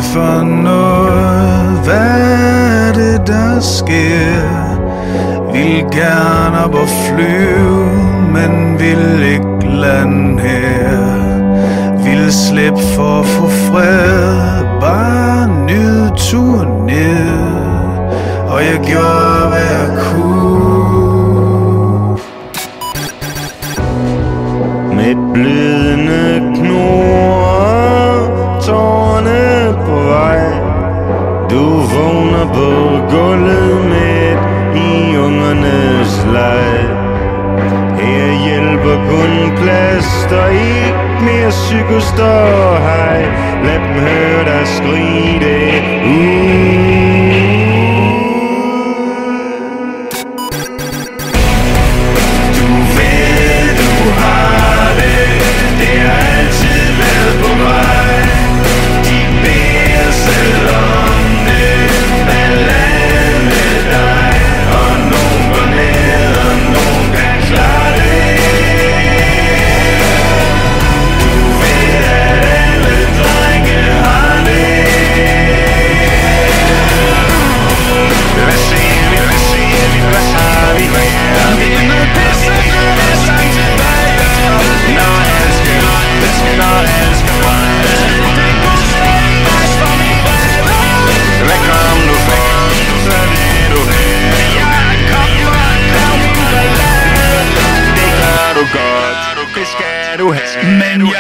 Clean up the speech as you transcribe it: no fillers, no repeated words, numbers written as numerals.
for noget? Hvad er det, der sker? Vil gerne op og flyve, men vil ikke lande her. Vil slippe for at få fred, bare nyde turen ned. Og jeg gjorde, hvad jeg kunne. Med blødende knurrer, tårerne på vej. Du vågner på gulvet midt i ungernes leg. Her hjælper kun plaster, ikke mere psykostøj. Lad dem høre dig skrige det ud. Men